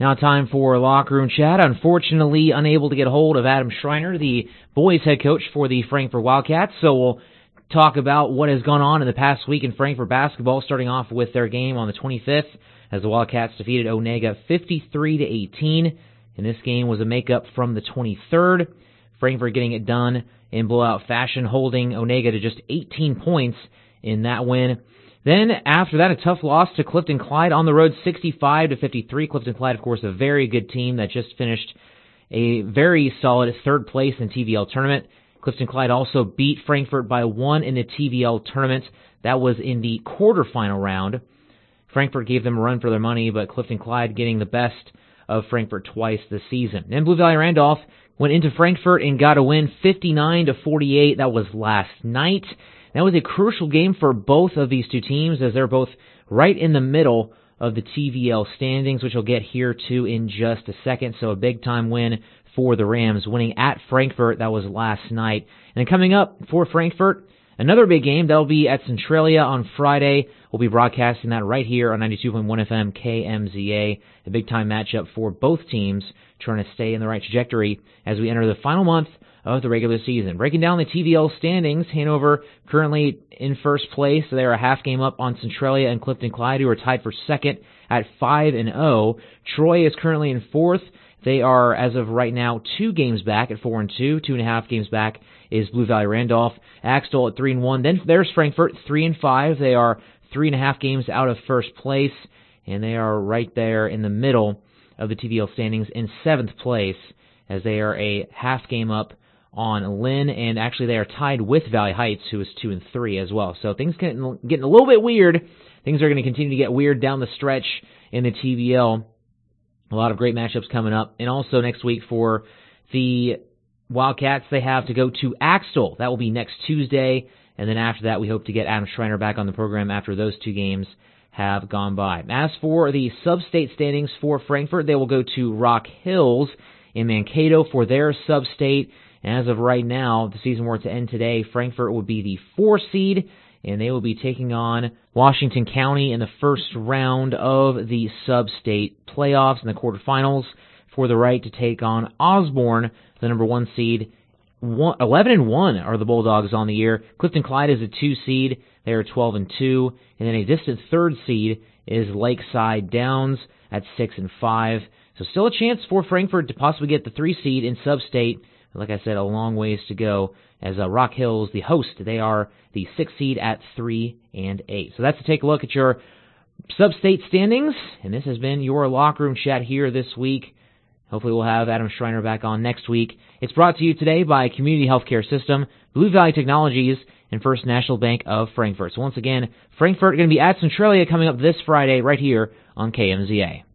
Now time for Locker Room Chat. Unfortunately, unable to get a hold of Adam Schreiner, the boys head coach for the Frankfort Wildcats, so we'll talk about what has gone on in the past week in Frankfort basketball, starting off with their game on the 25th as the Wildcats defeated Onega 53-18. And this game was a makeup from the 23rd. Frankfort getting it done in blowout fashion, holding Onega to just 18 points in that win. Then, after that, a tough loss to Clifton Clyde on the road, 65-53. Clifton Clyde, of course, a very good team that just finished a very solid third place in the TVL tournament. Clifton Clyde also beat Frankfort by 1 in the TVL tournament. That was in the quarterfinal round. Frankfort gave them a run for their money, but Clifton Clyde getting the best of Frankfort twice this season. Then Blue Valley Randolph went into Frankfort and got a win 59-48. That was last night. That was a crucial game for both of these two teams, as they're both right in the middle of the TVL standings, which we'll get here to in just a second. So a big-time win for the Rams, winning at Frankfort. That was last night. And coming up for Frankfort, another big game. That'll be at Centralia on Friday. We'll be broadcasting that right here on 92.1 FM KMZA. A big-time matchup for both teams, trying to stay in the right trajectory as we enter the final month of the regular season. Breaking down the TVL standings, Hanover currently in first place. They are a half game up on Centralia and Clifton Clyde, who are tied for second at 5-0. Troy is currently in fourth. They are, as of right now, 2 games back at 4-2. 2.5 games back is Blue Valley Randolph. Axtell at 3-1. Then there's Frankfort, 3-5. They are 3.5 games out of first place, and they are right there in the middle of the TVL standings in 7th place, as they are a half game up on Lynn, and actually they are tied with Valley Heights, who is 2-3 as well. So things getting a little bit weird. Things are going to continue to get weird down the stretch in the TVL. A lot of great matchups coming up. And also next week for the Wildcats, they have to go to Axtell. That will be next Tuesday. And then after that, we hope to get Adam Schreiner back on the program after those 2 games have gone by. As for the sub-state standings for Frankfort, they will go to Rock Hills in Mankato for their sub-state. As of right now, if the season were to end today, Frankfort would be the 4 seed, and they will be taking on Washington County in the first round of the sub-state playoffs in the quarterfinals for the right to take on Osborne, the number 1 seed. 11-1 are the Bulldogs on the year. Clifton Clyde is a 2 seed. They are 12-2. And then a distant 3rd seed is Lakeside Downs at 6-5. So still a chance for Frankfort to possibly get the 3 seed in sub-state. Like I said, a long ways to go as Rock Hills, the host, they are the 6th seed at 3-8. So that's to take a look at your sub-state standings. And this has been your Locker Room Chat here this week. Hopefully we'll have Adam Schreiner back on next week. It's brought to you today by Community Healthcare System, Blue Valley Technologies, and First National Bank of Frankfort. So once again, Frankfort going to be at Centralia coming up this Friday right here on KMZA.